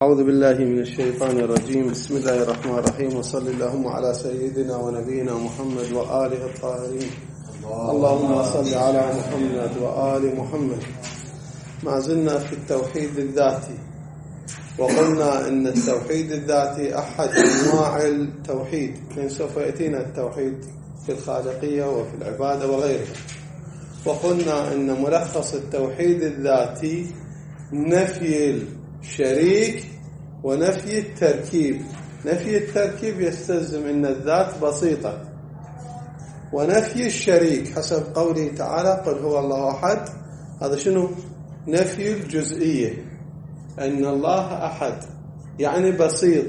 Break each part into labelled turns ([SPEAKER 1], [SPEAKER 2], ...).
[SPEAKER 1] أعوذ بالله من الشيطان الرجيم. بسم الله الرحمن الرحيم، وصلى اللهم على سيدنا ونبينا محمد وآله الطاهرين. اللهم صل على محمد وآل محمد. ما زلنا في التوحيد الذاتي، وقلنا أن التوحيد الذاتي أحد أنواع التوحيد، كان سوف يأتينا التوحيد في الخالقية وفي العبادة وغيرها. وقلنا أن ملخص التوحيد الذاتي نفي الشريك ونفي التركيب. نفي التركيب يستلزم أن الذات بسيطة، ونفي الشريك حسب قوله تعالى قل هو الله أحد، هذا شنو؟ نفي الجزئية، أن الله أحد يعني بسيط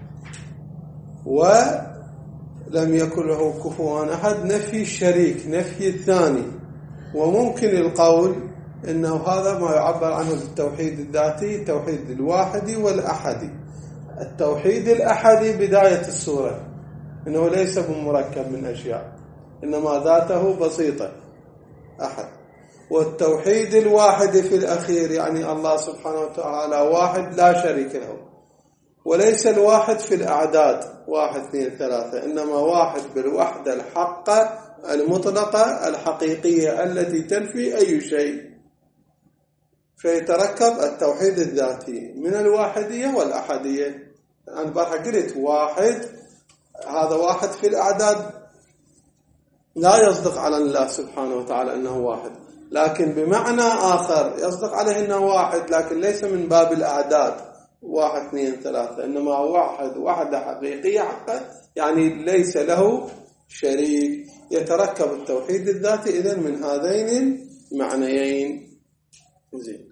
[SPEAKER 1] ولم يكن له كفوا أحد. نفي الشريك نفي الثاني. وممكن القول إنه هذا ما يعبر عنه بالتوحيد الذاتي، التوحيد الواحدي والأحدي. التوحيد الأحدي بداية السورة، إنه ليس بمركب من أشياء، إنما ذاته بسيطة أحد. والتوحيد الواحد في الأخير يعني الله سبحانه وتعالى واحد لا شريك له، وليس الواحد في الأعداد 1 2 3، إنما واحد بالوحدة الحقة المطلقة الحقيقية التي تنفي أي شيء. فيتركب التوحيد الذاتي من الواحدية والأحدية. أنا بارحة قلت واحد، هذا واحد في الأعداد لا يصدق على الله سبحانه وتعالى أنه واحد، لكن بمعنى آخر يصدق عليه أنه واحد، لكن ليس من باب الأعداد 1 2 3، إنما واحد وحدة حقيقية حقا، يعني ليس له شريك. يتركب التوحيد الذاتي إذن من هذين المعنيين. زين.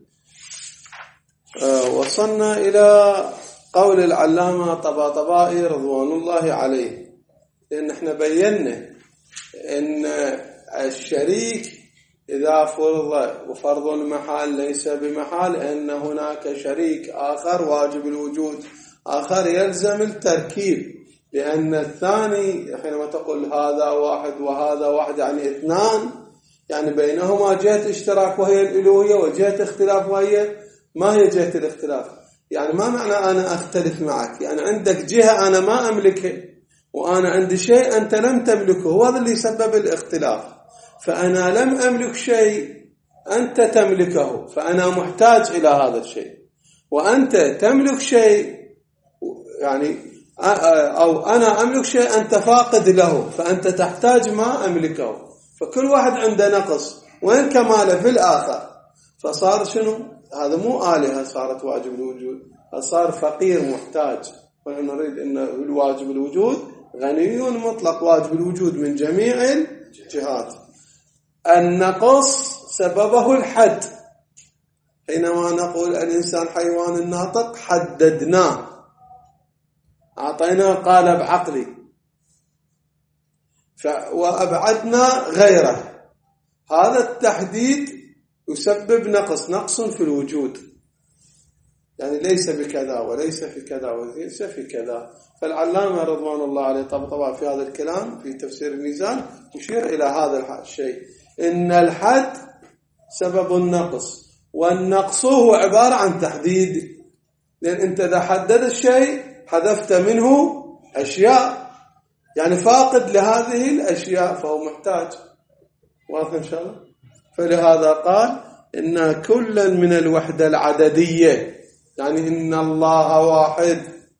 [SPEAKER 1] وصلنا إلى قول العلامة طباطبائي رضوان الله عليه، لأن احنا بينا أن الشريك إذا فرض، وفرض المحال ليس بمحال، أن هناك شريك آخر واجب الوجود آخر يلزم التركيب، لأن الثاني حينما تقول هذا واحد وهذا واحد يعني اثنان، يعني بينهما جهة اشتراك وهي الألوهية، وجهة اختلاف وهي ما هي جهة الاختلاف. يعني ما معنى أنا أختلف معك؟ يعني عندك جهة أنا ما أملكها، وأنا عندي شيء أنت لم تملكه، وهذا اللي يسبب الاختلاف. فأنا لم أملك شيء أنت تملكه، فأنا محتاج إلى هذا الشيء، وأنت تملك شيء، يعني أو أنا أملك شيء أنت فاقد له، فأنت تحتاج ما أملكه. فكل واحد عنده نقص، وين كماله في الآخر. فصار شنو؟ هذا مو آلهة صارت واجب الوجود، صار فقير محتاج. ونحن نريد أن الواجب الوجود غني مطلق، واجب الوجود من جميع الجهات. النقص سببه الحد. حينما نقول الإنسان حيوان ناطق حددناه، أعطيناه قالب عقلي، وأبعدنا غيره. هذا التحديد يسبب نقص في الوجود، يعني ليس بكذا وليس في كذا وليس في كذا. فالعلامة رضوان الله عليه طبعا في هذا الكلام في تفسير الميزان يشير إلى هذا الشيء، إن الحد سبب النقص، والنقص هو عبارة عن تحديد. لأن أنت إذا حدد الشيء حذفت منه أشياء، يعني فاقد لهذه الأشياء فهو محتاج. واضح إن شاء الله؟ فلهذا قال إن كلا من الوحدة العددية، يعني إن الله واحد.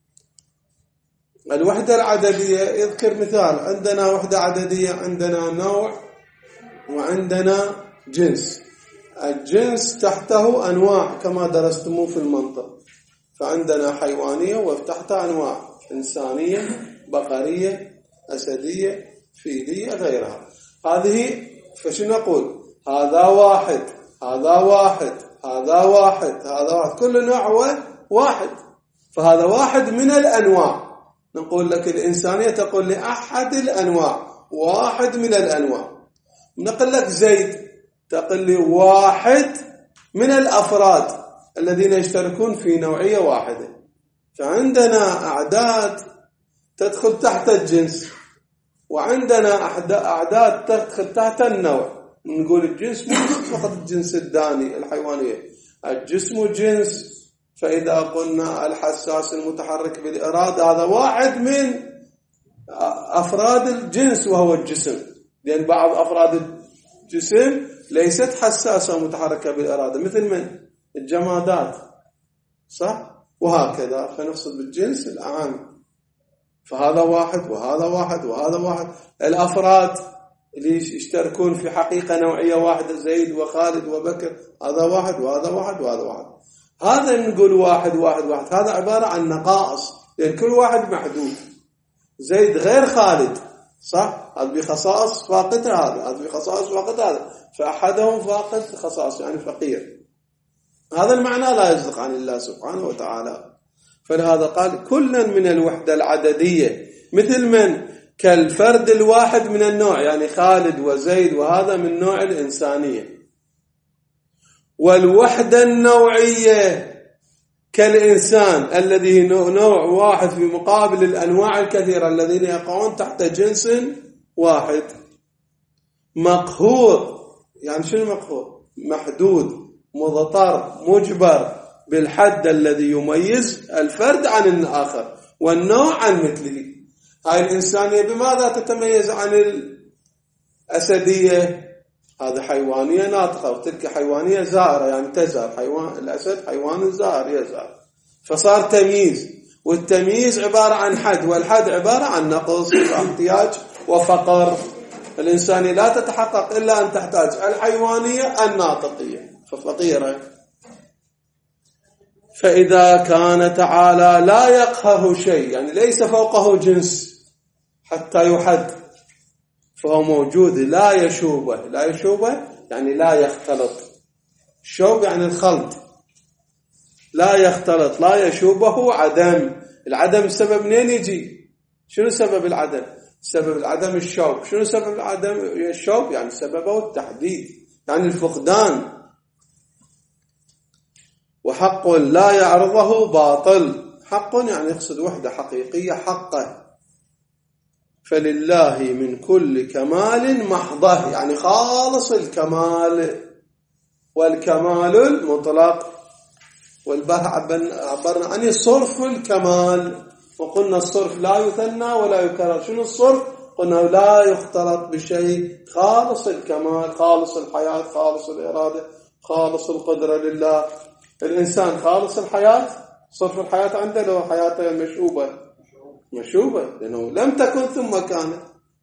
[SPEAKER 1] الوحدة العددية يذكر مثال، عندنا وحدة عددية، عندنا نوع وعندنا جنس. الجنس تحته أنواع كما درستموه في المنطق، فعندنا حيوانية وتحتها أنواع إنسانية بقرية أسدية فيلية غيرها. هذه فشو نقول؟ هذا واحد، هذا واحد، هذا واحد، هذا واحد، كل نوع هو واحد. فهذا واحد من الأنواع. نقول لك الإنسانية تقول لي أحد الأنواع، واحد من الأنواع. نقول لك زيد تقول لي واحد من الأفراد الذين يشتركون في نوعية واحدة. فعندنا أعداد تدخل تحت الجنس، وعندنا أعداد تدخل تحت النوع. نقول الجنس مو فقط الجنس الداني الحيوانية، الجسم جنس، فإذا قلنا الحساس المتحرك بالإرادة هذا واحد من أفراد الجنس وهو الجسم، لأن بعض أفراد الجسم ليست حساسة متحركة بالإرادة، مثل من الجمادات، صح؟ وهكذا، فنقصد بالجنس الأعم. فهذا واحد وهذا واحد وهذا واحد. الأفراد اللي يشتركون في حقيقة نوعية واحدة، زيد وخالد وبكر، هذا واحد وهذا واحد وهذا واحد. هذا نقول واحد واحد واحد، هذا عبارة عن نقائص، لأن كل واحد محدود. زيد غير خالد، صح؟ هذا بخصائص فاقد هذا بخصائص فاقد هذا، فأحدهم فاقد خصائص يعني فقير. هذا المعنى لا يصدق عن الله سبحانه وتعالى. فلهذا قال كلا من الوحدة العددية، مثل من كالفرد الواحد من النوع، يعني خالد وزيد وهذا من نوع الإنسانية. والوحدة النوعية كالإنسان الذي نوع واحد في مقابل الأنواع الكثيرة الذين يقعون تحت جنس واحد. مقهور، يعني شنو مقهور؟ محدود، مضطر، مجبر بالحد الذي يميز الفرد عن الآخر والنوع عن مثله. هاي الإنسانية بماذا تتميز عن الأسدية؟ هذا حيوانية ناطقة، وتلك حيوانية زائرة يعني تزهر. حيوان الأسد حيوان زائر يزهر، فصار تمييز، والتمييز عبارة عن حد، والحد عبارة عن نقص واحتياج وفقر. الإنسانية لا تتحقق إلا أن تحتاج الحيوانية الناطقية، ففقيرة. فإذا كان تعالى لا يقهر شيء، يعني ليس فوقه جنس حتى يحد، فهو موجود لا يشوبه. لا يشوبه يعني لا يختلط، الشوب يعني الخلط، لا يختلط، لا يشوبه عدم. العدم السبب منين يجي؟ شنو سبب العدم؟ سبب العدم الشوب. شنو سبب العدم الشوب؟ يعني سببه التحديد، يعني الفقدان. وحق لا يعرضه باطل، حق يعني يقصد وحدة حقيقية حقه. فلله من كل كمال محضه، يعني خالص الكمال، والكمال المطلق. والباء عبرنا عن صرف الكمال، وقلنا الصرف لا يثنى ولا يكرر. شنو الصرف؟ قلنا لا يختلط بشيء، خالص الكمال، خالص الحياة، خالص الإرادة، خالص القدرة لله. الإنسان خالص الحياة، صرف الحياة عنده لو حياته مشوبة لأنه لم تكن ثم كانت.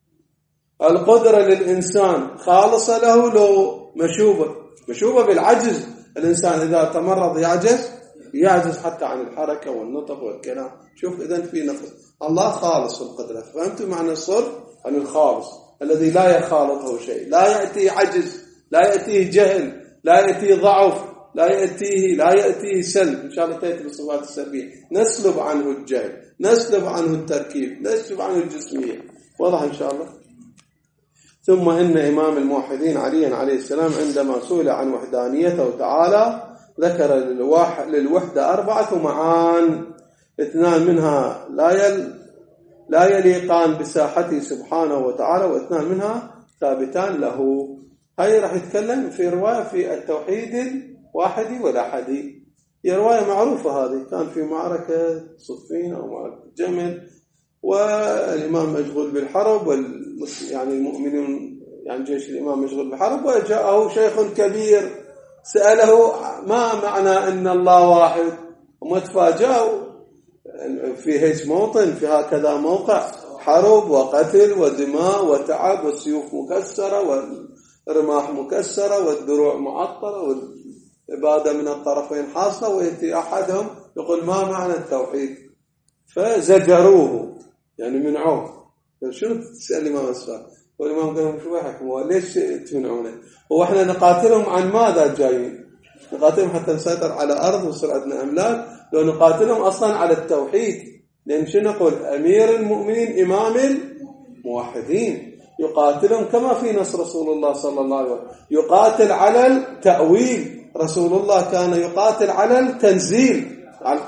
[SPEAKER 1] القدرة للإنسان خالصة له لو مشوبة بالعجز. الإنسان إذا تمرض يعجز حتى عن الحركة والنطق والكلام. شوف إذن في نقص. الله خالص القدرة. فهمتوا معنى الصرف؟ عن الخالص الذي لا يخالطه شيء، لا يأتيه عجز، لا يأتيه جهل، لا يأتيه ضعف، لا يأتيه سلب. إن شاء الله تأتي بالصفات السلبية. نسلب عنه الجهل، نسلب عنه التركيب، نسلب عنه الجسمية. واضح إن شاء الله. ثم إن إمام الموحدين علي عليه السلام عندما سئل عن وحدانيته تعالى ذكر للوحدة 4 معان، 2 منها لا يليقان بساحته سبحانه وتعالى، و2 منها ثابتان له. هاي راح يتكلم في رواية في التوحيد الواحدي والأحدي. هي رواية معروفة، هذه كان في معركة صفين أو معركة جمل، والإمام مشغول بالحرب، يعني المؤمنون يعني جيش الإمام مشغول بالحرب، وجاءه شيخ كبير سأله ما معنى أن الله واحد، وما تفاجأوا في هيك موطن، في هكذا موقع حرب وقتل ودماء وتعب، والسيوف مكسرة والرماح مكسرة والدروع معطرة والعبادة من الطرفين حاصلة، ويأتي أحدهم يقول ما معنى التوحيد؟ فزجروه يعني منعوه. شنو تسأل الإمام السؤال؟ والإمام قال لهم شو يحكموا؟ ليش تمنعونه؟ هو احنا نقاتلهم عن ماذا جايين؟ نقاتلهم حتى نسيطر على أرض ويصير عندنا أملاك؟ لو نقاتلهم أصلا على التوحيد. لأن شنو نقول؟ أمير المؤمنين إمام الموحدين يقاتلهم كما في نص رسول الله صلى الله عليه وسلم، يقاتل على التأويل. رسول الله كان يقاتل على التنزيل، على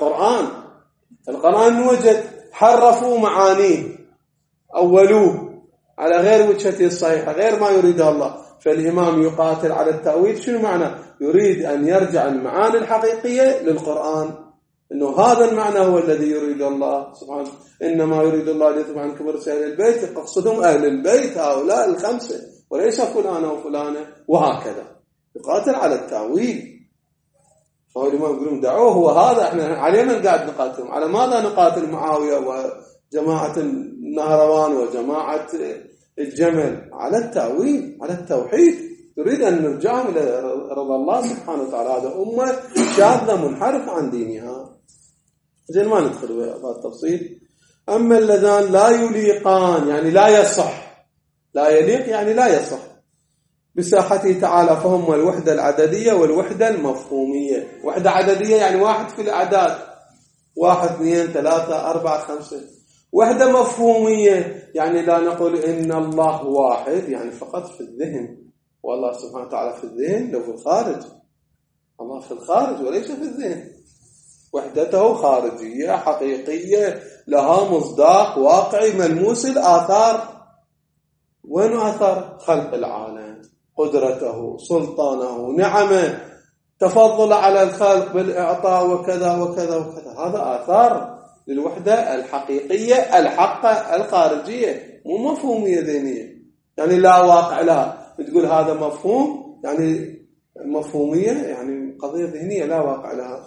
[SPEAKER 1] القرآن وجد حرفوا معانيه، أولوه على غير وجهته الصحيحة، غير ما يريده الله. فالإمام يقاتل على التأويل. شنو معنى؟ يريد أن يرجع المعاني الحقيقية للقرآن، إنه هذا المعنى هو الذي يريد الله سبحانه. إنما يريد الله ليذهب عنكم الرجس أهل البيت، يقصدهم أهل البيت هؤلاء الخمسة وليس فلانة وفلانة، وهكذا يقاتل على التأويل. فهو لما يقولون دعوه هو هذا، احنا على من قاعد نقاتلهم؟ على ماذا نقاتل معاوية وجماعة النهروان وجماعة الجمل؟ على التأويل، على التوحيد. تريد أن نرجعهم إلى رضا الله سبحانه وتعالى. هذا أمة شاذة منحرفة عن دينها. زين ما ندخل في هذا التفصيل. أما اللذان لا يليقان يعني لا يصح، لا يليق يعني لا يصح بساحته تعالى، فهم الوحدة العددية والوحدة المفهومية. وحدة عددية يعني واحد في الأعداد، 1 2 3 4 5. وحدة مفهومية يعني لا نقول إن الله واحد يعني فقط في الذهن، والله سبحانه وتعالى في الذهن لو في الخارج. الله في الخارج وليس في الذهن. وحدته خارجية حقيقية لها مصداق واقعي ملموس الآثار. وين آثار؟ خلق العالم، قدرته، سلطانه، نعمه، تفضل على الخلق بالإعطاء وكذا وكذا وكذا. هذا آثار للوحدة الحقيقية الحقة الخارجية، مو مفهومية ذهنية يعني لا واقع لها. بتقول هذا مفهوم يعني مفهومية يعني قضية ذهنية لا واقع لها.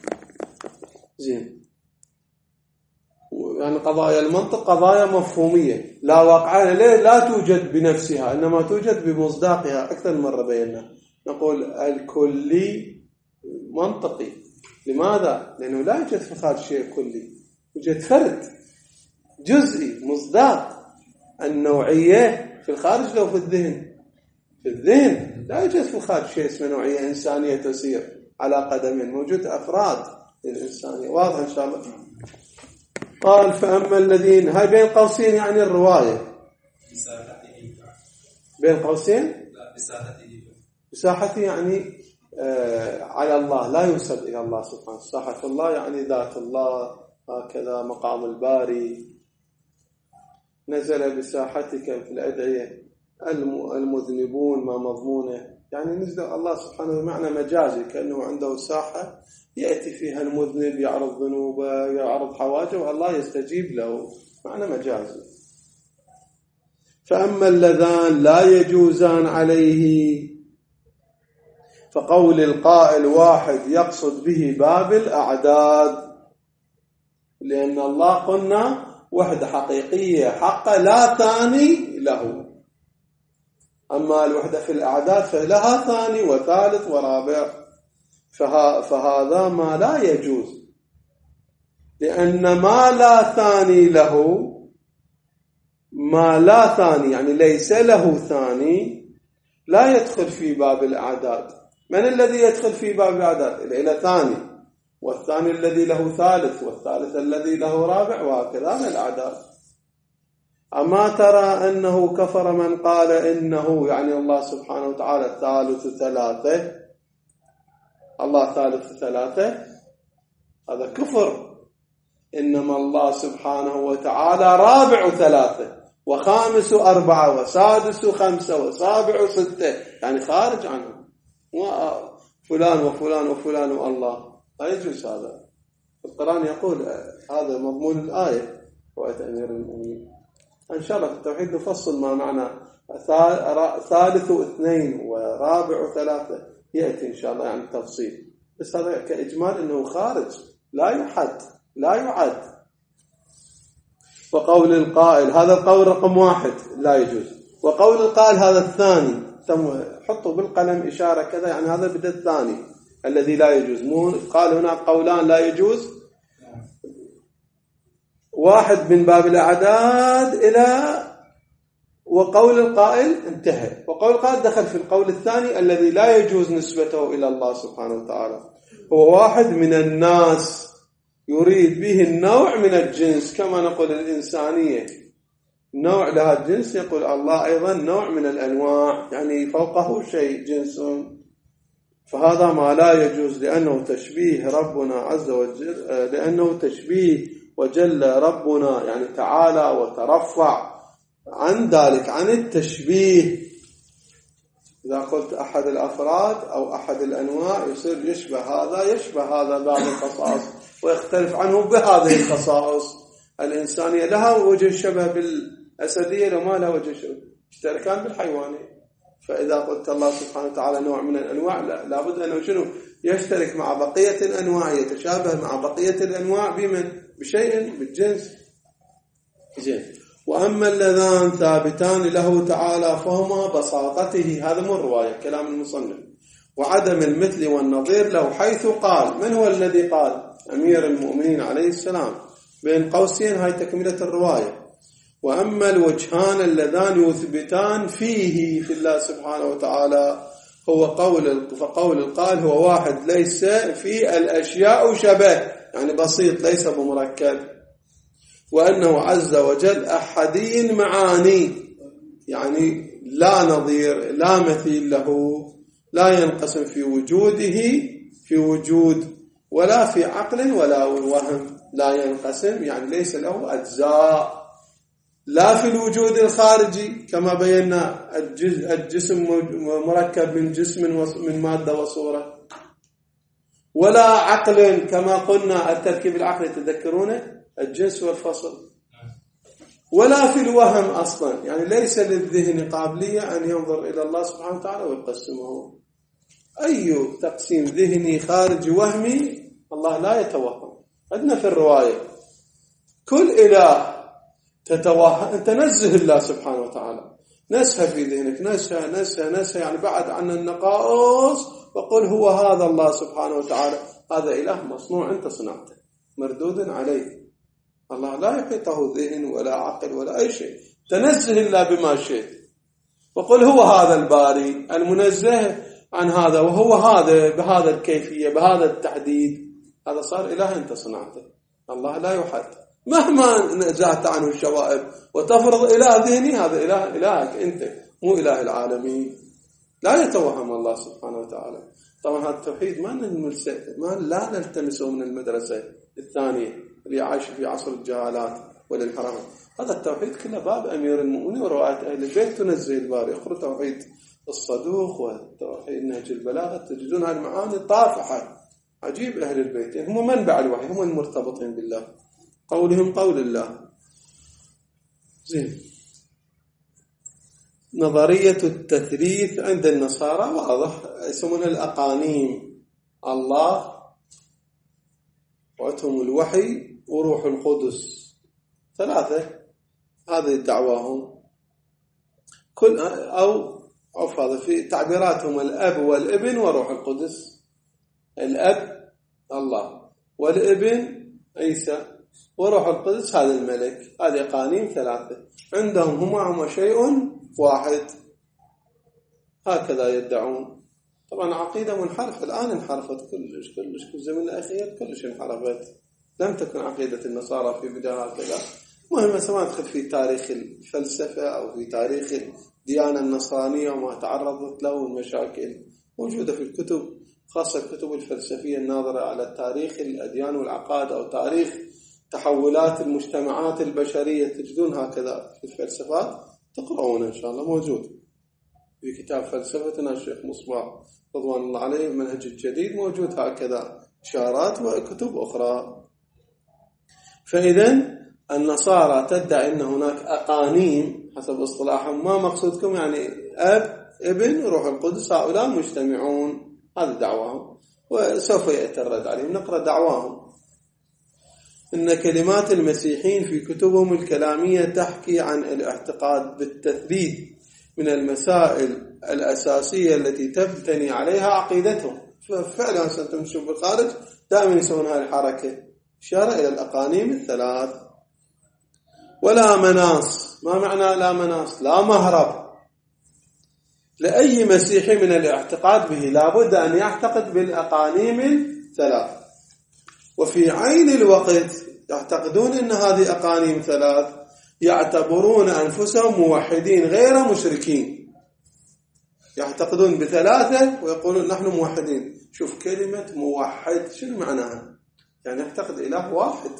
[SPEAKER 1] زين، يعني قضايا المنطق قضايا مفهومية لا واقع لها، لا توجد بنفسها إنما توجد بمصداقها. أكثر من مرة بينا نقول الكلي منطقي. لماذا؟ لأنه لا يوجد في الخارج شيء كلي، يوجد فرد جزئي مصداق. النوعية في الخارج لو في الذهن، في الذهن لا يوجد في الخارج شيء اسمه نوعية إنسانية تسير على قدمين، موجود أفراد الإنسانية. واضح إن شاء الله. قال فأما الذين، هاي بين قوسين يعني الرواية بين قوسين، بساحته يعني على الله لا ينسب إلى الله سبحانه. ساحة الله يعني ذات الله، هكذا مقام الباري. نزل بساحتك في الأدعية المذنبون ما مضمونه، يعني نزل الله سبحانه بمعنى مجازي، كأنه عنده ساحة يأتي فيها المذنب يعرض ذنوبه يعرض حواجه والله يستجيب له، معنى مجازي. فأما اللذان لا يجوزان عليه، فقول القائل واحد يقصد به باب الأعداد، لأن الله قلنا وحدة حقيقية حقا لا ثاني له. أما الوحدة في الأعداد فلها ثاني وثالث ورابع، فهذا ما لا يجوز، لأن ما لا ثاني له، ما لا ثاني يعني ليس له ثاني لا يدخل في باب الأعداد. من الذي يدخل في باب الأعداد؟ إلى ثاني، والثاني الذي له ثالث، والثالث الذي له رابع، وهكذا من الأعداد. أما ترى أنه كفر من قال إنه يعني الله سبحانه وتعالى ثالث ثلاثة، الله ثالث ثلاثة، هذا كفر. إنما الله سبحانه وتعالى رابع ثلاثة وخامس أربعة وسادس خمسة وسابع ستة، يعني خارج عنه. فلان وفلان وفلان والله لا يجوز هذا. القرآن يقول هذا مضمون الآية رواية أمير المؤمنين. إن شاء الله في التوحيد نفصل ما معنى ثالث اثنين ورابع ثلاثة، يأتي إن شاء الله يعني التفصيل. بس هذا كإجمال أنه خارج لا يحد لا يعد. وقول القائل، هذا القول رقم 1 لا يجوز. وقول القائل هذا الثاني، حطوا بالقلم إشارة كذا، يعني هذا بدأ الثاني الذي لا يجوز. مو قال هنا قولان لا يجوز، واحد من باب الأعداد إلى وقول القائل انتهى. وقول القائل دخل في القول الثاني الذي لا يجوز نسبته إلى الله سبحانه وتعالى. هو واحد من الناس يريد به النوع من الجنس، كما نقول الإنسانية نوع لها الجنس، يقول الله أيضا نوع من الأنواع، يعني فوقه شيء جنس. فهذا ما لا يجوز، لأنه تشبيه ربنا عز وجل، لأنه تشبيه وجل ربنا يعني تعالى وترفع عن ذلك، عن التشبيه. إذا قلت أحد الأفراد أو أحد الأنواع يصير يشبه هذا يشبه هذا بعض الخصائص، ويختلف عنه بهذه الخصائص الإنسانية. لها وجه شبه بالأسدية لو ما لها وجه شبه، اشتركان بالحيوانية. فإذا قلت الله سبحانه وتعالى نوع من الأنواع لابد أنه شنو يشترك مع بقية الأنواع، يتشابه مع بقية الأنواع بشيء بالجنس. زين. وأما اللذان ثابتان له تعالى فهما بساطته، هذا مو الرواية كلام المصنف، وعدم المثل والنظير له، حيث قال. من هو الذي قال؟ أمير المؤمنين عليه السلام، بين قوسين هاي تكملة الرواية. وأما الوجهان اللذان يثبتان فيه في الله سبحانه وتعالى هو فقول القائل هو واحد ليس في الأشياء شبه، يعني بسيط ليس بمركب، وأنه عز وجل أحدي معاني، يعني لا نظير لا مثيل له، لا ينقسم في وجوده في وجود ولا في عقل ولا وهم، لا ينقسم يعني ليس له أجزاء، لا في الوجود الخارجي كما بينا الجسم مركب من جسم من مادة وصورة، ولا عقل كما قلنا التركيب العقلي تذكرونه الجنس والفصل، ولا في الوهم أصلا، يعني ليس للذهن قابلية أن ينظر إلى الله سبحانه وتعالى ويقسمه. أي تقسيم ذهني خارجي وهمي الله لا يتوهم. عندنا في الرواية كل إله تتوهم أن تنزه الله سبحانه وتعالى، نسها في ذهنك، نسها يعني بعد عن النقائص، وقل هو هذا الله سبحانه وتعالى، هذا إله مصنوع أنت صنعته مردود عليه، الله لا يحيطه ذهن ولا عقل ولا أي شيء، تنزه الله بما شئت، وقل هو هذا الباري المنزه عن هذا، وهو هذا بهذا الكيفية بهذا التحديد، هذا صار إله أنت صنعته، الله لا يحد مهما نزعت عنه الشوائب وتفرض إله ذهني، هذا إلهك أنت مو إله العالمين، لا يتوهم الله سبحانه وتعالى. طبعا هذا التوحيد ما لا نلتمسه من المدرسة الثانية اللي عايش في عصر الجهالات والانحرافات، هذا التوحيد كله باب أمير المؤمنين ورواية أهل البيت تنزه الباري، أخرى توحيد الصدوق وتوحيد نهج البلاغة، تجدون هذه المعاني طافحة عجيب. أهل البيت يعني هم منبع الوحي، هم المرتبطين بالله، قولهم قول الله. زين. نظرية التثليث عند النصارى واضح، يسمونها الأقانيم، الله وعتهم الوحي وروح القدس، ثلاثة، هذه دعواهم. كل أو هذا في تعبيراتهم الأب والابن وروح القدس، الأب الله والابن عيسى وروح القدس هذا الملك، هذه أقانيم ثلاثة عندهم هما شيء واحد، هكذا يدعون. طبعا عقيدة منحرفة، الآن انحرفت كلش في الزمن الأخير كلش انحرفت، لم تكن عقيدة النصارى في بداية هكذا. مهم ما ندخل في تاريخ الفلسفة أو في تاريخ الديانة النصرانية وما تعرضت له المشاكل موجودة في الكتب، خاصة الكتب الفلسفية الناظرة على تاريخ الأديان والعقائد أو تاريخ تحولات المجتمعات البشرية، تجدون هكذا في الفلسفات، تقرؤون إن شاء الله، موجود في كتاب فلسفتنا الشيخ مصباح رضوان الله عليه المنهج الجديد، موجود هكذا إشارات وكتب أخرى. فإذا النصارى تدعي أن هناك أقانيم حسب اصطلاحهم، ما مقصودكم يعني أب ابن روح القدس، هؤلاء مجتمعون، هذا دعواهم وسوف يأتي الرد عليهم. نقرأ دعواهم. إن كلمات المسيحيين في كتبهم الكلامية تحكي عن الاعتقاد بالتثبيت من المسائل الأساسية التي تبتني عليها عقيدتهم. ففعلا سنتمشوا بالخارج دائما يسوون هذه الحركة، إشارة إلى الأقانيم الثلاث. ولا مناص، ما معنى لا مناص؟ لا مهرب لأي مسيحي من الاعتقاد به، لابد أن يعتقد بالأقانيم الثلاث. وفي عين الوقت يعتقدون أن هذه أقانيم ثلاث، يعتبرون أنفسهم موحدين غير مشركين، يعتقدون بثلاثة ويقولون نحن موحدين. شوف كلمة موحد شو معناها؟ يعني يعتقد إله واحد.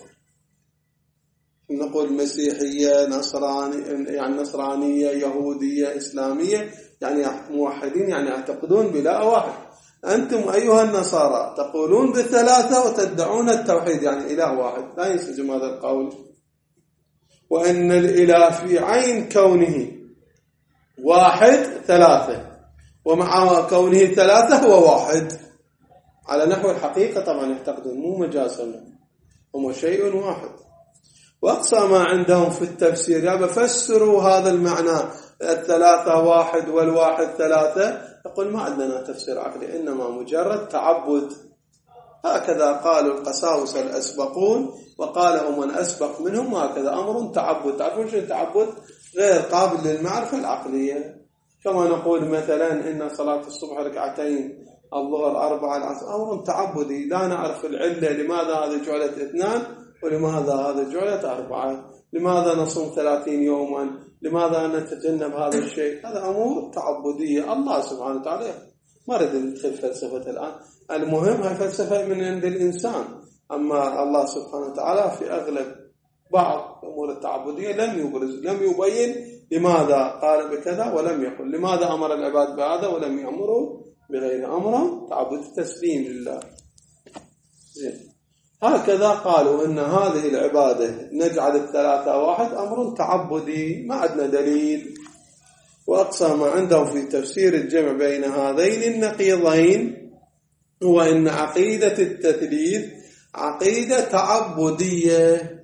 [SPEAKER 1] نقول مسيحية يعني نصرانية يهودية إسلامية، يعني موحدين يعني يعتقدون بإله واحد. أنتم أيها النصارى تقولون بالثلاثة وتدعون التوحيد، يعني إله واحد، لا ينسجم هذا القول. وأن الإله في عين كونه واحد ثلاثة، ومع كونه ثلاثة هو واحد على نحو الحقيقة طبعا يعتقدون، مو مجازا، هم شيء واحد. وأقصى ما عندهم في التفسير يا فسروا هذا المعنى الثلاثة واحد والواحد ثلاثة، يقول ما عندنا تفسير عقلي، إنما مجرد تعبد. هكذا قالوا القساوسة الأسبقون، وقالوا من أسبق منهم هكذا، أمر تعبد. تعرفون شو التعبد؟ غير قابل للمعرفة العقلية. كما نقول مثلا إن صلاة الصبح ركعتين، الظهر 4، العصر، أمر تعبدي لا نعرف العلة، لماذا هذه جعلت 2 ولماذا هذا جعلت 4، لماذا نصوم 30 يوما، لماذا نتجنب هذا الشيء. هذا أمور تعبدية. الله سبحانه وتعالى ما رد ندخل فلسفة الآن، المهم هي فلسفة من عند الإنسان. أما الله سبحانه وتعالى في أغلب بعض أمور التعبدية لم يبرز، لم يبين لماذا قال بكذا ولم يقل، لماذا أمر العباد بهذا ولم يأمروا بغير أمره، تعبد التسليم لله. زين. هكذا قالوا إن هذه العبادة نجعل الثلاثة واحد أمر تعبدي، ما عندنا دليل. وأقصى ما عندهم في تفسير الجمع بين هذين النقيضين هو إن عقيدة التثليث عقيدة تعبدية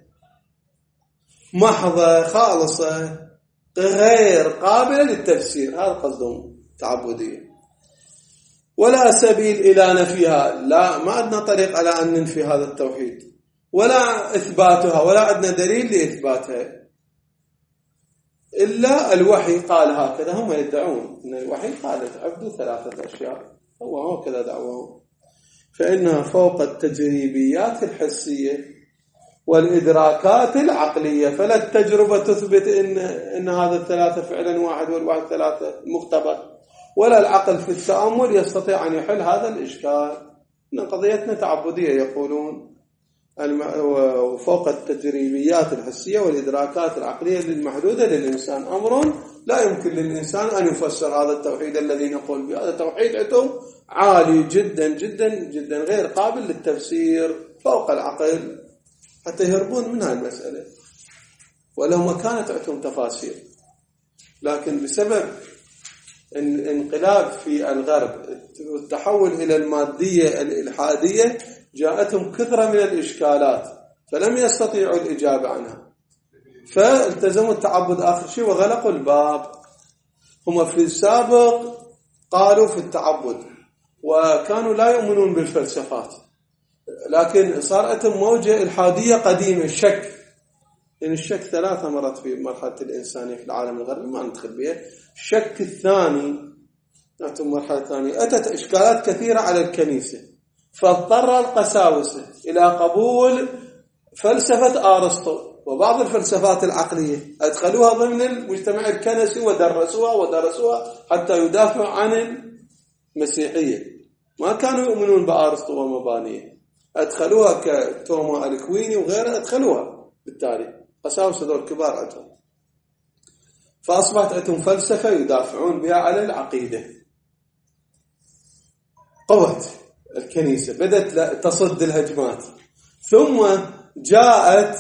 [SPEAKER 1] محضة خالصة غير قابلة للتفسير، هذا قصدهم تعبدية، ولا سبيل إلى نفيها. لا، ما عندنا طريق على أن ننفي هذا التوحيد ولا إثباتها، ولا عندنا دليل لإثباتها إلا الوحي قال هكذا. هم يدعون أن الوحي قال عبدوا 3 أشياء، هو كذا دعوهم. فإنها فوق التجريبيات الحسية والإدراكات العقلية، فلا التجربة تثبت إن هذا الثلاثة فعلا واحد والواحد 3 مختبر، ولا العقل في التأمل يستطيع أن يحل هذا الإشكال. إن قضيتنا تعبدية يقولون، وفوق التجريبيات الحسية والإدراكات العقلية المحدودة للإنسان، أمر لا يمكن للإنسان أن يفسر هذا التوحيد الذي نقول به. هذا توحيد عندهم عالي جدا جدا جدا، غير قابل للتفسير، فوق العقل، حتى يهربون منها المسألة، ولو ما كانت عندهم تفاسير. لكن بسبب الانقلاب في الغرب والتحول إلى المادية الإلحادية جاءتهم كثرة من الإشكالات، فلم يستطيعوا الإجابة عنها، فالتزموا التعبد آخر شيء وغلقوا الباب. هم في السابق قالوا في التعبد وكانوا لا يؤمنون بالفلسفات، لكن صارت موجة إلحادية قديمة، الشك. يعني الشك 3 مرات في مرحلة الإنسانية في العالم الغربي ما ندخل بها. الشك الثاني نعتم مرحلة ثانية، أتت إشكالات كثيرة على الكنيسة، فاضطر القساوسة إلى قبول فلسفة أرسطو وبعض الفلسفات العقلية، أدخلوها ضمن المجتمع الكنسي ودرسوها حتى يدافعوا عن المسيحية. ما كانوا يؤمنون بأرسطو ومبانيه، أدخلوها كتوما الكويني وغيره، أدخلوها. بالتالي قساوسة دول كبار عندهم، فأصبحت عندهم فلسفة يدافعون بها على العقيدة. قوت الكنيسة، بدأت تصد الهجمات، ثم جاءت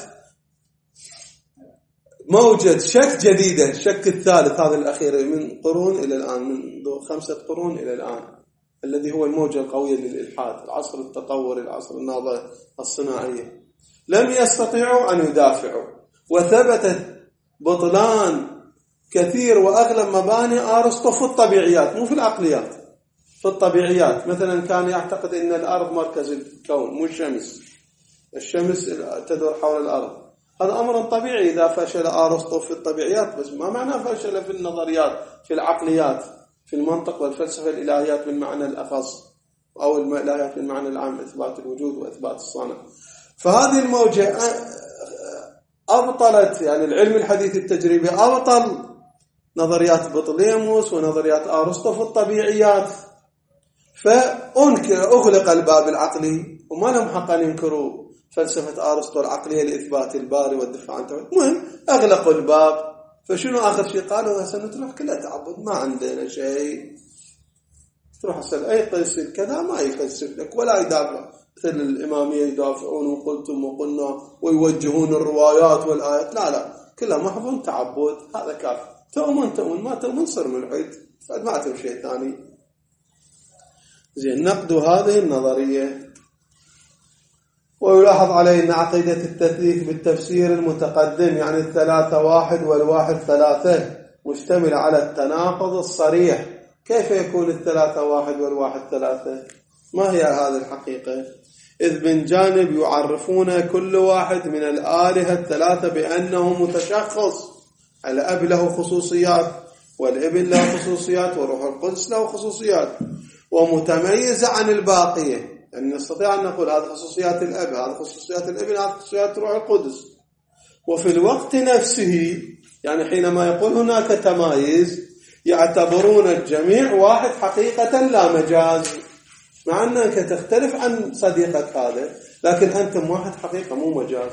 [SPEAKER 1] موجة شك جديدة، الشك الثالث هذا الأخير من قرون إلى الآن، منذ 5 قرون إلى الآن، الذي هو الموجة القوية للإلحاد، العصر التطوري، العصر النهضة الصناعية. لم يستطيعوا أن يدافعوا، وثبتت بطلان كثير وأغلب مباني أرسطو في الطبيعيات، مو في العقليات، في الطبيعيات. مثلا كان يعتقد أن الأرض مركز الكون، مو الشمس، الشمس تدور حول الأرض. هذا أمر طبيعي إذا فشل أرسطو في الطبيعيات، بس ما معنى فشل في النظريات، في العقليات، في المنطق والفلسفة، الإلهيات بالمعنى الأخص، أو الإلهيات بالمعنى العام، إثبات الوجود وإثبات الصنع. فهذه الموجة أبطلت، يعني العلم الحديث التجريبي أبطل نظريات بطليموس ونظريات أرسطو في الطبيعيات، فأغلق الباب العقلي، وما لهم حق أن ينكروا فلسفة أرسطو العقلية لإثبات الباري والدفاع عن توحيد. المهم أغلقوا الباب، فشنو آخر شيء قالوا؟ سنترك كلها تعبد، ما عندنا شيء. تروح أسأل أي قيس كذا ما يفسر لك ولا يدافع، مثل الإمامية يدافعون وقلتم وقلنا ويوجهون الروايات والآيات. لا كلها محض تعبد، هذا كافي. تؤمن ما تؤمن صر ملحد، فما تم شيء ثاني. زين، نقد هذه النظرية. ويلاحظ عليه أن عقيدة التثليث بالتفسير المتقدم، يعني 3 واحد والواحد 3، مشتملة على التناقض الصريح. كيف يكون 3 واحد والواحد 3؟ ما هي هذه الحقيقة؟ إذ من جانب يعرفون كل واحد من الآلهة 3 بأنه متشخص، الأب له خصوصيات، والابن له خصوصيات، والروح القدس له خصوصيات، ومتميز عن الباقية. يعني نستطيع أن نقول هذه خصوصيات الأب، هذه خصوصيات الابن، هذه خصوصيات روح القدس. وفي الوقت نفسه، يعني حينما يقول هناك تمايز، يعتبرون الجميع واحد حقيقة لا مجاز، مع أنك تختلف عن صديقك هذا، لكن أنتم واحد حقيقة مو مجاز.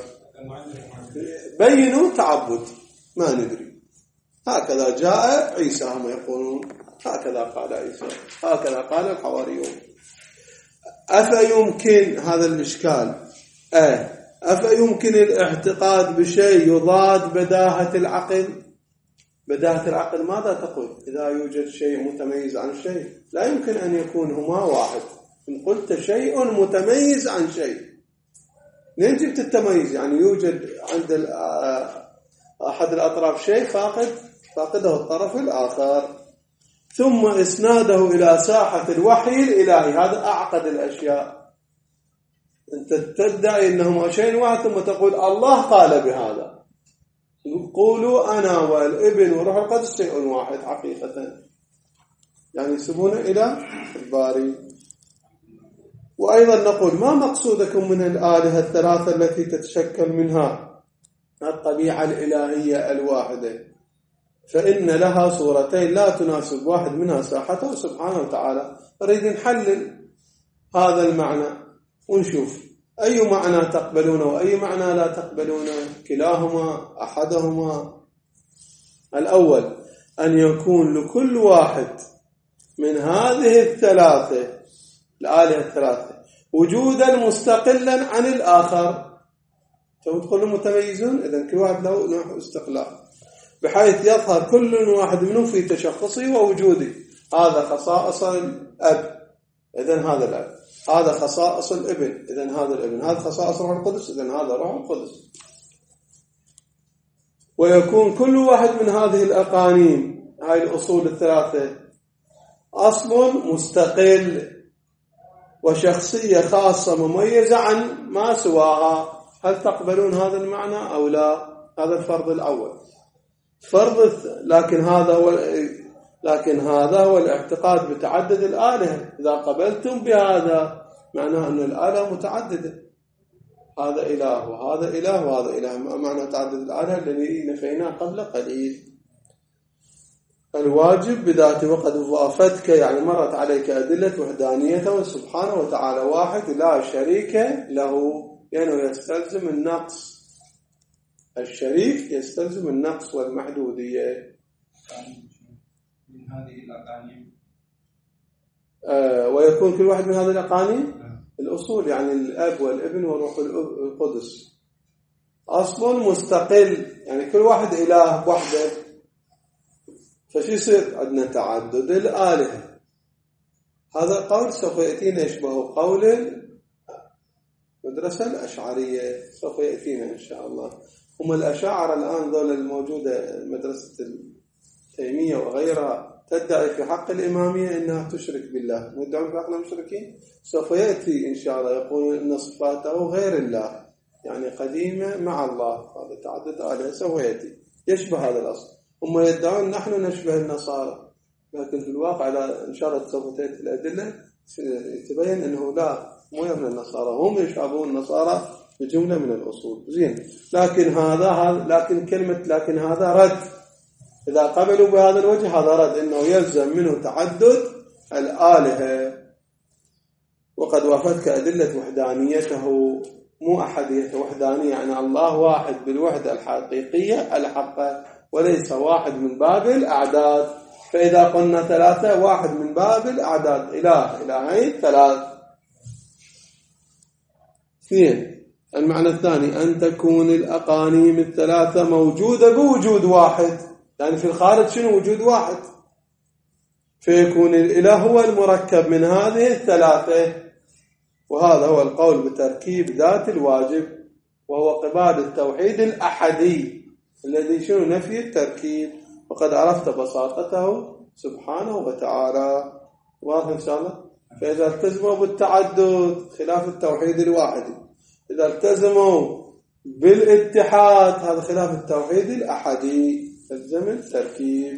[SPEAKER 1] بينوا تعبد، ما ندري. هكذا جاء عيسى، هم يقولون هكذا قال عيسى، هكذا قال الحواريون. أفيمكن هذا الإشكال؟ أفيمكن الاعتقاد بشيء يضاد بداهة العقل؟ بداهة العقل ماذا تقول؟ إذا يوجد شيء متميز عن شيء، لا يمكن أن يكون هما واحد. إن قلت شيء متميز عن شيء، لين جبت التمييز؟ يعني يوجد عند أحد الأطراف شيء فاقده الطرف الآخر، ثم إسناده إلى ساحة الوحي الإلهي. هذا أعقد الأشياء. أنت تدعي أنهما شيء واحد، ثم تقول الله قال بهذا. قولوا أنا والابن وروح القدس شيء واحد حقيقة، يعني يسبون إلى الباري. وأيضا نقول ما مقصودكم من الآلهة 3 التي تتشكل منها الطبيعة الإلهية الواحدة؟ فإن لها صورتين لا تناسب واحد منها ساحته سبحانه وتعالى. نريد نحلل هذا المعنى ونشوف أي معنى تقبلونه وأي معنى لا تقبلونه، كلاهما، أحدهما. الأول أن يكون لكل واحد من هذه 3 الآلهة 3 وجودا مستقلا عن الآخر. تقول متميزون، إذن كل واحد له نوع استقلال، بحيث يظهر كل واحد منهم في تشخصه ووجوده. هذا خصائص الأب، إذن هذا الأب. هذا خصائص الابن، إذن هذا الابن. هذا خصائص روح القدس، إذن هذا روح القدس. ويكون كل واحد من هذه الأقانيم، هاي الأصول 3، أصل مستقل وشخصية خاصة مميزة عن ما سواها. هل تقبلون هذا المعنى أو لا؟ هذا الفرض الأول. لكن هذا هو الاعتقاد بتعدد الآلهة. إذا قبلتم بهذا معناه أن الآلهة متعددة، هذا إله وهذا إله وهذا إله. معنى تعدد الآلهة الذي نفيناه قبل قليل. الواجب بذاته وقد وافدك، يعني مرت عليك أدلة وحدانيته سبحانه وتعالى واحد لا شريك له، لأنه يستلزم النقص. الشريك يستلزم النقص والمحدودية.
[SPEAKER 2] من هذه الأقانيم
[SPEAKER 1] ويكون كل واحد من هذه الأقانيم الأصول، يعني الأب والابن وروح القدس، أصل مستقل، يعني كل واحد إله وحده. فشو يصير؟ عندنا تعدد الآلهة. هذا القول سوف يأتينا يشبه قول المدرسة الأشعرية، سوف يأتينا إن شاء الله. هم الأشاعرة الآن ذول الموجودة، مدرسة التيمية وغيرها، تدعي في حق الإمامية أنها تشرك بالله، مدعون في حق المشركين. سوف يأتي إن شاء الله يقول أن صفاته غير الله، يعني قديمة مع الله. هذا تعدد آلهة سوف يأتي يشبه هذا الأصل. هم يدعون نحن نشبه النصارى، لكن في الواقع إن شاء الله سوف تأتي الأدلة يتبين أنه لا، مو من النصارى، هم يشابهون النصارى بجملة من الأصول. زين، لكن كلمة لكن هذا رد. إذا قبلوا بهذا الوجه هذا رد، إنه يلزم منه تعدد الآلهة. وقد وافدك أدلة وحدانيته، مو أحدية، وحدانية، يعني الله واحد بالوحدة الحقيقية الحقة، وليس واحد من باب الأعداد. فإذا قلنا 3 واحد من باب الأعداد، إله إلهين 3. 2 المعنى الثاني أن تكون الأقانيم 3 موجودة بوجود واحد، يعني في الخارج شنو وجود واحد، فيكون الإله هو المركب من هذه 3. وهذا هو القول بتركيب ذات الواجب، وهو قبال التوحيد الأحدي الذي شنو نفي التركيب، وقد عرفت بساطته سبحانه وتعالى. واضح إن شاء الله. فإذا التزموا بالتعدد خلاف التوحيد الواحدي، إذا التزموا بالاتحاد هذا خلاف التوحيد الأحدي، الزم التركيب.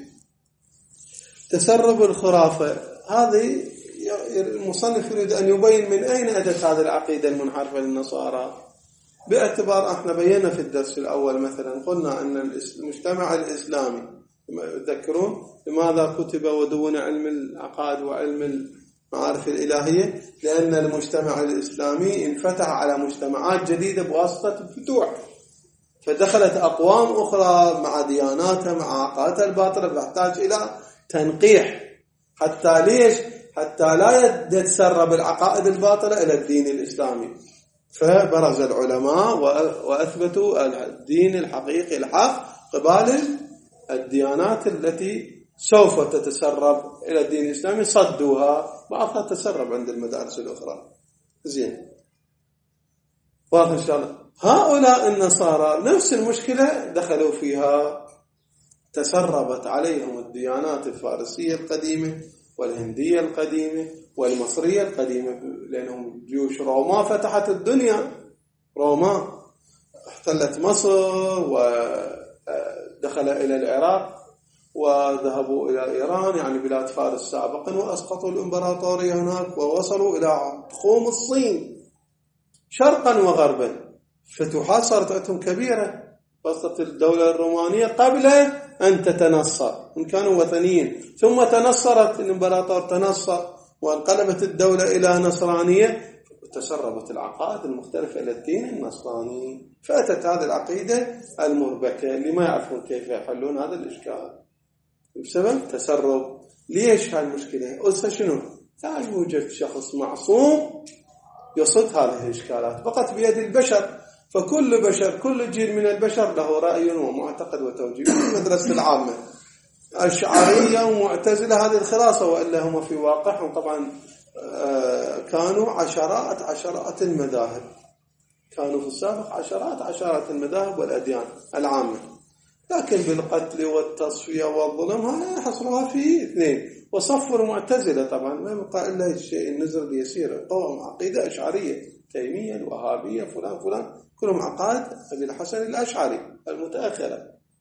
[SPEAKER 1] تسرب الخرافة، هذه المصنف يريد أن يبين من أين أتت هذه العقيدة المنحرفة للنصارى، باعتبار احنا بينا في الدرس الأول مثلا قلنا أن المجتمع الإسلامي تذكرون لماذا كتب ودون علم العقائد وعلم المعارف الإلهية؟ لأن المجتمع الإسلامي انفتح على مجتمعات جديدة بواسطة الفتوح، فدخلت أقوام أخرى مع دياناتها مع عقائدها الباطلة، تحتاج إلى تنقيح. حتى ليش؟ حتى لا يتسرب العقائد الباطلة إلى الدين الإسلامي. فبرز العلماء وأثبتوا الدين الحقيقي الحق قبال الديانات التي سوف تتسرب إلى الدين الإسلامي، صدوها، بعضها تتسرب عند المدارس الأخرى. زين، واضح إن شاء الله. هؤلاء النصارى نفس المشكلة دخلوا فيها، تسربت عليهم الديانات الفارسية القديمة والهندية القديمة والمصرية القديمة، لأنهم جيوش روما فتحت الدنيا. روما احتلت مصر ودخل إلى العراق وذهبوا إلى إيران، يعني بلاد فارس سابقا، وأسقطوا الإمبراطورية هناك ووصلوا إلى تخوم الصين شرقا وغربا. فتوحات صارت عندهم كبيرة، وصلت الدولة الرومانية قبل أن تتنصر، إن كانوا وثنيين، ثم تنصرت الإمبراطور، تنصر وانقلبت الدولة إلى نصرانية، وتسربت العقائد المختلفة إلى الدين النصراني. فأتت هذه العقيدة المربكة اللي ما يعرفون كيف يحلون هذا الإشكال بسبب تسرب. ليش هالمشكلة؟ قلت شنو؟ لا يوجد شخص معصوم يصد هذه الإشكالات، فقط بيد البشر. فكل بشر، كل جيل من البشر له رأي ومعتقد وتوجيه. المدرسة العامة أشعرية ومعتزلة هذه الخلاصة، وإلا هم في واقعهم طبعا كانوا عشرات المذاهب، كانوا في السابق عشرات المذاهب والأديان العامة، لكن بالقتل والتصفية والظلم هذا حصروها في 2. وصفوا المعتزلة طبعا ما يبقى إلا الشيء النزر اليسير، قوم عقيدة أشعرية، تيمية، الوهابية، فلان كلهم عقائد أبي الحسن الأشعري المتأخرة.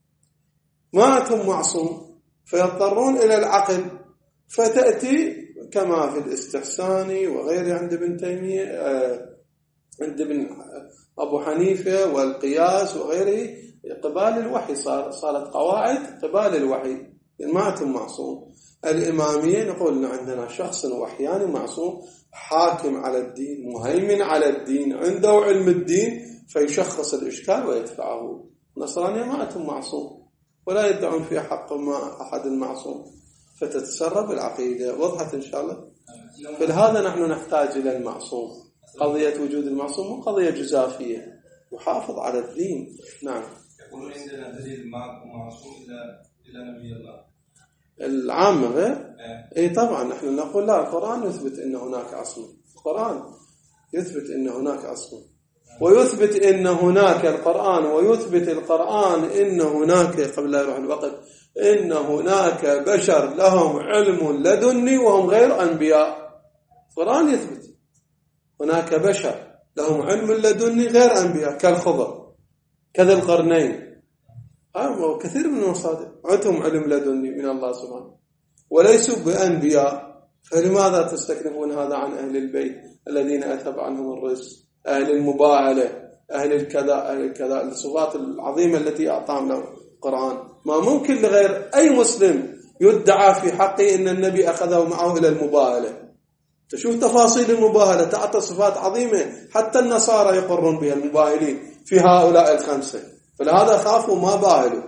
[SPEAKER 1] ما عندهم معصوم، فيضطرون إلى العقل، فتأتي كما في الاستحساني وغيره عند ابن تيمية، عند ابن أبو حنيفة والقياس وغيره، قبال الوحي صارت قواعد قبال الوحي، ما عندهم معصوم. الإمامية نقول عندنا شخص وحياني معصوم، حاكم على الدين، مهيمن على الدين، عنده علم الدين، فيشخص الإشكال ويدفعه. النصرانية ما عندهم معصوم ولا يدعون في حق ما أحد المعصوم، فتتسرب العقيدة. وضحت إن شاء الله. فلهذا نحن نحتاج إلى المعصوم. قضية وجود المعصوم مو قضية جزافية، يحافظ على الدين. نعم.
[SPEAKER 2] يقولون عندنا دليل معصوم إلى نبي الله
[SPEAKER 1] العامة غير؟ اي طبعا نحن نقول لا، القرآن يثبت ان هناك عصمة، القرآن يثبت ان هناك عصمة، ويثبت ان هناك القرآن، ويثبت القرآن ان هناك، قبل لا يروح الوقت، ان هناك بشر لهم علم لدني وهم غير انبياء. القرآن يثبت هناك بشر لهم علم لدني غير انبياء، كالخضر، كذا القرنين، وكثير من المصادر عندهم علم لدني من الله سبحانه وليسوا بأنبياء. فلماذا تستكنفون هذا عن أهل البيت الذين أثب عنهم الرزق، أهل المباهلة، أهل الكذا الصفات العظيمة التي أعطاهم له القرآن؟ ما ممكن لغير أي مسلم يدعى في حقه أن النبي أخذه معه إلى المباهلة. تشوف تفاصيل المباهلة تعطى صفات عظيمة، حتى النصارى يقرون بها المباهلين في هؤلاء 5. فلهذا خافوا ما باهلوا.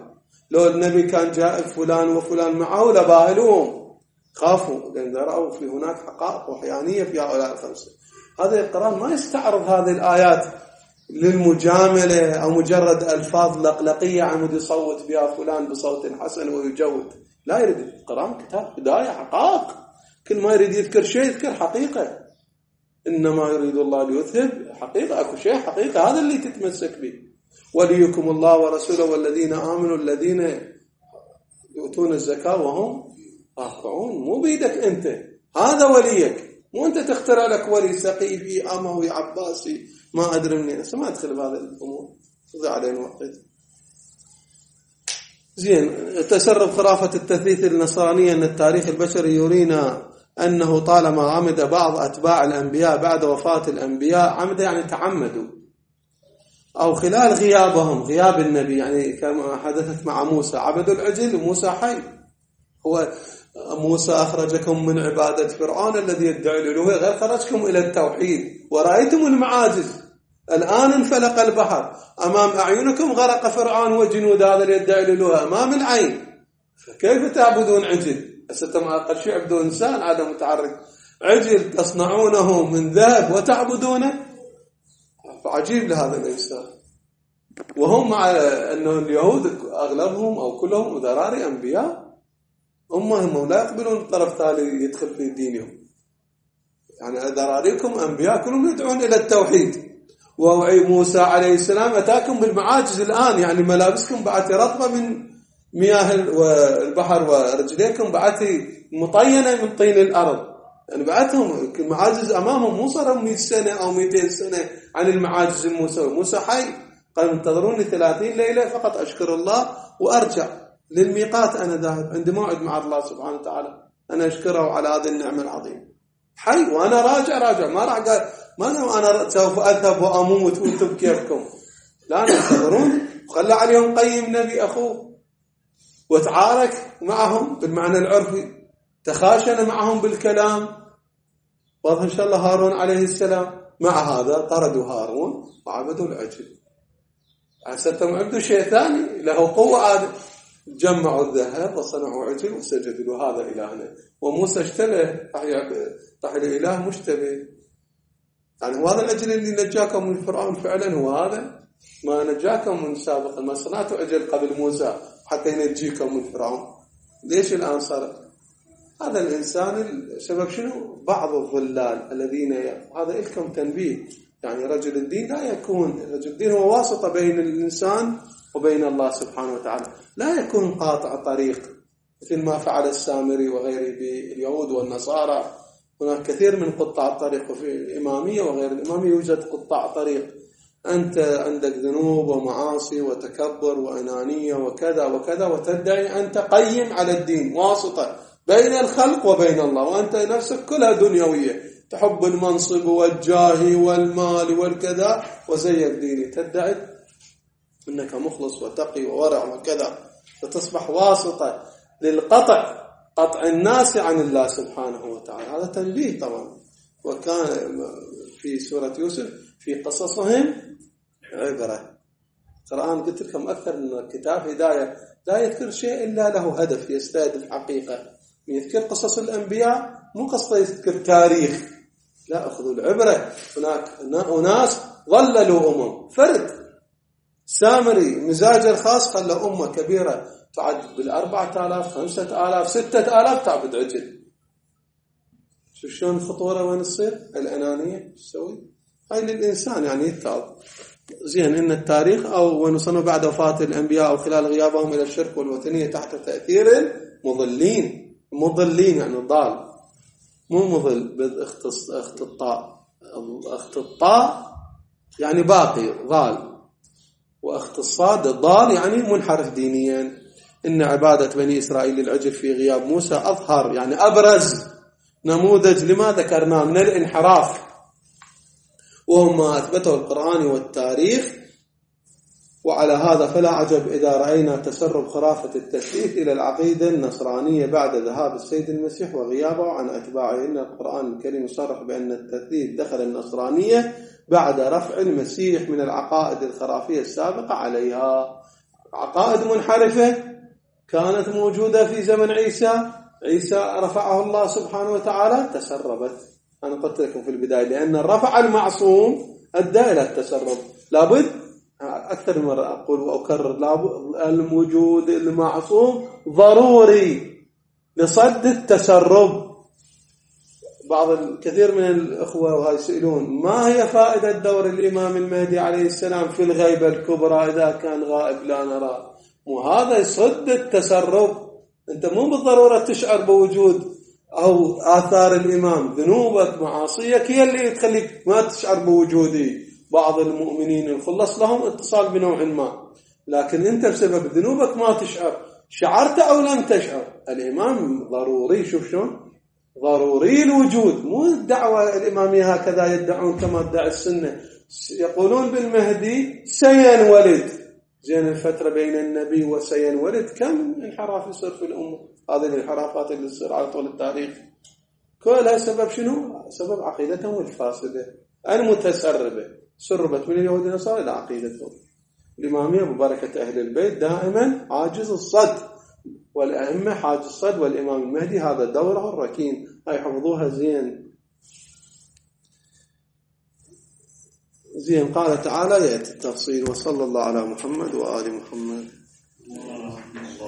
[SPEAKER 1] لو النبي كان جاء فلان وفلان معه لباهلوهم، خافوا لأن رأوا في هناك حقائق وحيانية في هؤلاء الخمسة. هذا القرآن ما يستعرض هذه الآيات للمجاملة أو مجرد ألفاظ لقلقية عمود يصوت بها فلان بصوت حسن ويجود، لا يريد. القرآن كتاب هداية حقائق، كل ما يريد يذكر شيء يذكر حقيقة. إنما يريد الله ليذهب حقيقة، أكو شيء حقيقة، هذا اللي تتمسك به. وليكم الله ورسوله والذين آمنوا الذين يؤتون الزكاة وهم راكعون. مو بيدك أنت، هذا وليك، مو أنت تخترع لك ولي سقيفي أموي عباسي ما أدري منين. ما أدخل بهذه الأمور، خذ علينا وقت. زين، تسرب خرافة التثليث النصرانية أن التاريخ البشري يرينا أنه طالما عمد بعض أتباع الأنبياء بعد وفاة الأنبياء، عمد يعني تعمدوا، أو خلال غيابهم، غياب النبي، يعني كما حدثت مع موسى، عبدوا العجل وموسى حي. هو موسى أخرجكم من عبادة فرعون الذي يدعي الألوهية، غير خرجكم إلى التوحيد. ورأيتم المعاجز، الآن انفلق البحر أمام أعينكم، غرق فرعون وجنود هذا اللي يدعي الألوهية أمام العين. فكيف تعبدون عجل؟ أستم أقل شيء عبدوا إنسان عدم متعرق، عجل تصنعونه من ذهب وتعبدونه. فعجيب لهذا الإنسان. وهم مع أنه اليهود أغلبهم أو كلهم ذراري أنبياء، هم لا يقبلون طرف ثالث يدخل في دينهم. يعني ذراريكم أنبياء كلهم يدعون إلى التوحيد. ووعي موسى عليه السلام أتاكم بالمعاجز الآن، يعني ملابسكم بعثي رطبة من مياه البحر ورجليكم بعثي مطينة من طين الأرض. يعني بعثهم المعاجز أمامهم، مو صار 100 سنة أو 200 سنة عن المعاجز الموسوية. موسى حي قال انتظروني 30 ليلة فقط أشكر الله وأرجع للميقات، أنا ذاهب عندي موعد مع الله سبحانه وتعالى، أنا أشكره على هذه النعمة العظيمة. حي وأنا راجع، ما راح قال ما أنا سوف أذهب وأموت وأنتم بكيفكم. لا، انتظروني. وخلى عليهم قيم نبي أخوه وتعارك معهم بالمعنى العرفي، تخاشن معهم بالكلام. واضح إن شاء الله هارون عليه السلام. مع هذا طردوا هارون وعبدوا العجل. حسنتم عبدوا شيء ثاني له قوة عادة، جمعوا الذهب وصنعوا عجل وسجدوا هذا إلهنا. وموسى اشتبه، طح الإله مشتبه. يعني هو هذا العجل اللي نجاكم من فرعون فعلا، هو هذا ما نجاكم من سابقا، ما صنعتوا عجل قبل موسى حتى ينجيكم من فرعون. ليش الآن صار هذا الإنسان؟ سبب شنو؟ بعض الظلال الذين هذا لكم تنبيه. يعني رجل الدين لا يكون، رجل الدين هو واسطة بين الإنسان وبين الله سبحانه وتعالى، لا يكون قاطع طريق مثل ما فعل السامري وغيره باليهود والنصارى. هناك كثير من قطاع الطريق، وفي الإمامية وغير الإمامية يوجد قطاع طريق. أنت عندك ذنوب ومعاصي وتكبر وأنانية وكذا وكذا، وتدعي أنت قيم على الدين، واسطة بين الخلق وبين الله، وأنت نفسك كلها دنيوية، تحب المنصب والجاه والمال والكذا وزي الديني، تدعي أنك مخلص وتقي وورع وكذا، فتصبح واسطة للقطع، قطع الناس عن الله سبحانه وتعالى. هذا تنبيه طبعا. وكان في سورة يوسف في قصصهم عبرة. القرآن قلت لكم أكثر من الكتاب هداية، لا يذكر شيء إلا له هدف، يستهدف حقيقة. يذكر قصص الأنبياء مو قصة يذكر تاريخ، لا، أخذوا العبرة. هناك أناس ظللوا فرد سامري مزاج الخاص خلى أمة كبيرة تعد بال4000 5000 6000 تعبد عجل. شوف شلون الخطورة وين تصير الأنانية تسوي هاي للإنسان، يعني يتعب. زين، إن التاريخ أو ونصنوا بعد وفاة الأنبياء أو خلال غيابهم إلى الشرك والوثنية تحت تأثير مضلين يعني ضال، مو مضل باختصاء يعني باقي ضال، واختصاد ضال يعني منحرف دينيا. إن عبادة بني إسرائيل للعجل في غياب موسى أظهر يعني أبرز نموذج لما ذكرناه من الانحراف، وهم ما أثبته القرآن والتاريخ. وعلى هذا فلا عجب إذا رأينا تسرب خرافة التثليث إلى العقيدة النصرانية بعد ذهاب السيد المسيح وغيابه عن أتباعه. إن القرآن الكريم يصرح بأن التثليث دخل النصرانية بعد رفع المسيح من العقائد الخرافية السابقة عليها. عقائد منحرفة كانت موجودة في زمن عيسى رفعه الله سبحانه وتعالى تسربت. أنا قلت لكم في البداية لأن الرفع المعصوم أدى إلى التسرب. لابد أكثر مرة أقول وأكرر الوجود المعصوم ضروري لصد التسرب. كثير من الأخوة يسألون ما هي فائدة دور الإمام المهدي عليه السلام في الغيبة الكبرى إذا كان غائب لا نراه؟ وهذا يصد التسرب. أنت مو بالضرورة تشعر بوجود أو آثار الإمام، ذنوبك معاصيك هي اللي تخليك ما تشعر بوجودي. بعض المؤمنين الخلص لهم اتصال بنوع ما، لكن أنت بسبب ذنوبك ما تشعر. شعرت أو لم تشعر، الإمام ضروري. شوف شلون ضروري الوجود، مو الدعوة الإمامية هكذا يدعون كما ادعى السنة. يقولون بالمهدي سينولد. زين الفترة بين النبي وسينولد كم انحراف يصير في الأمة؟ هذه الانحرافات اللي تصير على طول التاريخ كلها سبب شنو؟ سبب عقيدتهم الفاسدة المتسربة، سربت من اليهود والنصارى إلى عقيدتهم. الإمامية ببركة أهل البيت دائما عاجز الصد، والأئمة حاجز الصد، والإمام المهدي هذا دوره الركين. هاي حفظوها زين. قال تعالى يأتي التفصيل. وصلى الله على محمد وآل محمد.